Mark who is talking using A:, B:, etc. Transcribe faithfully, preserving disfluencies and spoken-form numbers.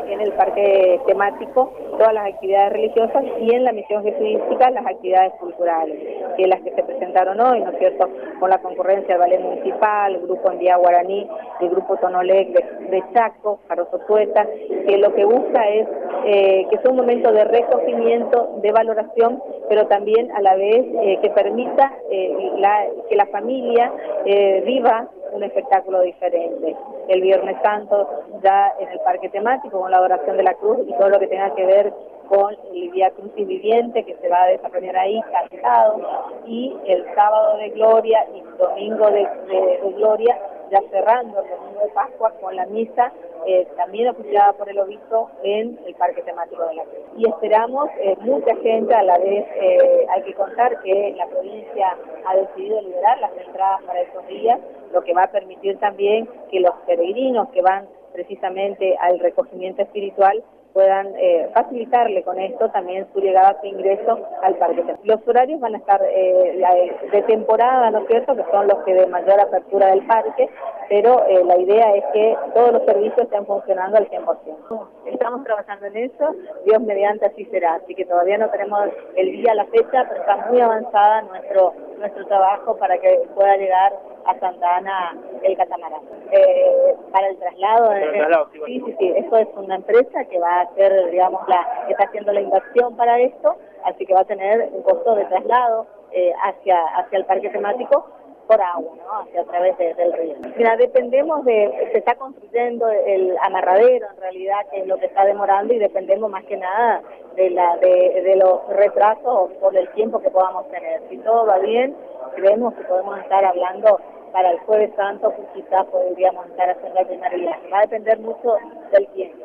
A: en el parque temático todas las actividades religiosas y en la misión jesuística las actividades culturales, que las que se presentaron hoy, ¿no es cierto?, con la concurrencia del ballet municipal, el grupo Andía Guaraní, el grupo Tonolec de, de Chaco, Carozo Tueta, que lo que busca es eh, que sea un momento de recogimiento, de valoración, pero también a la vez eh, que permita eh, la, que la familia eh, viva un espectáculo diferente. El Viernes Santo ya en el parque temático con la adoración de la cruz y todo lo que tenga que ver con el Vía Crucis viviente que se va a desarrollar ahí, cantado, y el sábado de Gloria y domingo de, de, de Gloria, ya cerrando el domingo de Pascua con la misa, eh, también oficiada por el obispo en el parque temático de la Cruz. Y esperamos eh, mucha gente, a la vez eh, hay que contar que la provincia ha decidido liberar las entradas para esos días, lo que va a permitir también que los peregrinos que van precisamente al recogimiento espiritual puedan eh, facilitarle con esto también su llegada, su ingreso al parque. Los horarios van a estar eh, de temporada, ¿no es cierto?, que son los que de mayor apertura del parque, pero eh, la idea es que todos los servicios estén funcionando al cien por ciento. Estamos trabajando en eso, Dios mediante así será, así que todavía no tenemos el día, la fecha, pero está muy avanzada nuestro, nuestro trabajo para que pueda llegar a Santa Ana el catamarán. Eh, para el traslado, eh, traslado sí, sí, sí, sí, eso es una empresa que va a hacer, digamos, la que está haciendo la inversión para esto, así que va a tener un costo de traslado eh, hacia, hacia el parque temático por agua, ¿no?, hacia a través de, del río. Mira, dependemos de, se está construyendo el amarradero en realidad, que es lo que está demorando, y dependemos más que nada de la de, de los retrasos por el tiempo que podamos tener. Si todo va bien, creemos que podemos estar hablando para el Jueves Santo, pues quizás podríamos estar haciendo el primer viaje. Va a depender mucho del tiempo.